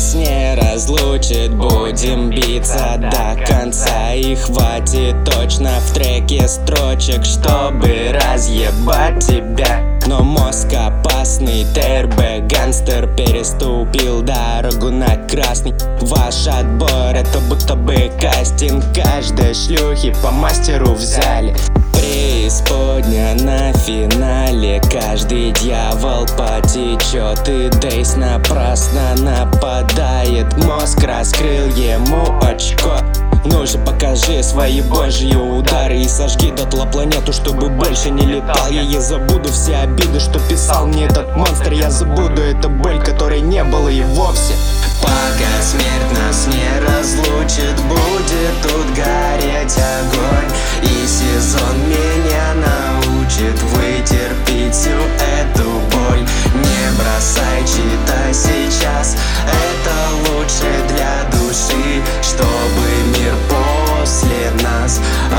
нас не разлучит. Будем биться до конца, и хватит точно в треке строчек, чтобы разъебать тебя. Но мозг опасный, ТРБ гангстер переступил дорогу на красный. Ваш отбор — это будто бы кастинг, каждой шлюхи по мастеру взяли. Преисподня на финале, каждый дьявол потечет, и Дейс напрасно нападает. Мозг раскрыл ему очко. Ну же, покажи свои божьи удары и сожги дотла планету, чтобы больше не летал. Я забуду все обиды, что писал мне этот монстр. Я забуду эту боль, которой не было и вовсе. Пока смерть нас не разлучит, будет тут гореть огонь. И сезон меня научит вытерпеть всю эту боль. Не бросай, читай сейчас, это лучше для души, чтобы мир после нас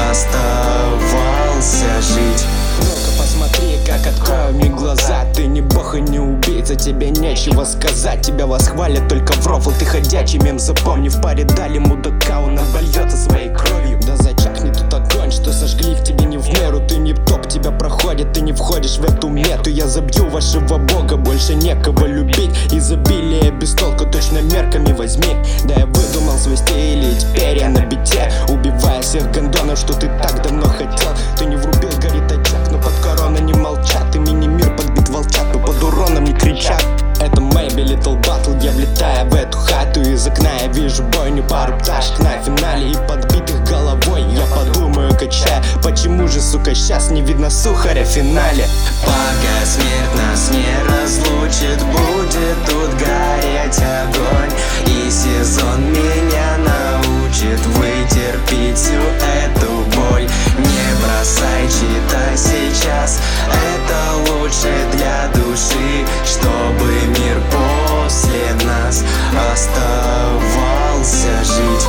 оставался жить. Ну-ка посмотри, как открою мне глаза. Ты не бог и не убийца, тебе нечего сказать. Тебя восхвалят только в рофл, ты ходячий мем. Запомни, в паре дали мудака, он обольется своей кровью. Да зачахнет тут огонь, что сожгли в тебе не в меру. Ты не топ, тебя проходит, ты не входишь в эту мету. Я забью вашего бога, больше некого любить. Изобилие без толку, точно мерками возьми. Да я выдумал свой стиль, и теперь я на бите, убивая всех гандонов, что ты так давно хотел. Ты не врубил, горит очаг, но под короной не молчат. И мини-мир подбит волчат, но под уроном не кричат. Это Maybe Little Battle, я влетаю в эту хату. Из окна я вижу бойню, пару пташек на финале и подбитых головой. Я подумаю, качая, почему же, сука, сейчас не видно сухаря в финале. Пока смерть нас не разлучит, будет тут гореть огонь. И сезон меня научит вытерпеть всю эту боль. Не бросай, читай сейчас, это лучше для души, чтобы мир после нас оставался жить.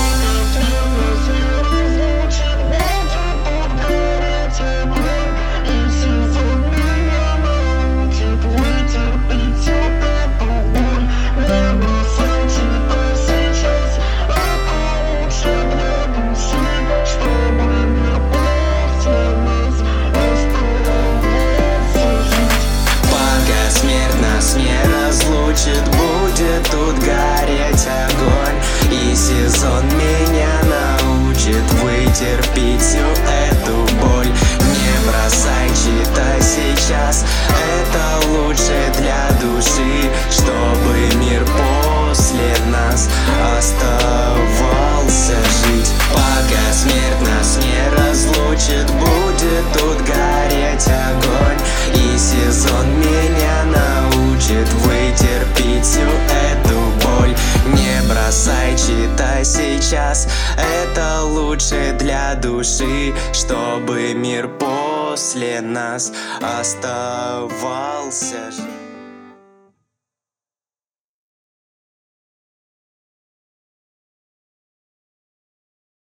Будет тут гореть огонь, и сезон меня научит вытерпеть всю эту боль. Не бросай, читай сейчас, это лучше для души, чтобы мир после нас оставался жить. Пока смерть нас не разлучит, будет тут гореть огонь, и сезон меня научит вытерпеть всю эту боль. Не бросай, читай сейчас, это лучше для души, чтобы мир после нас оставался жить.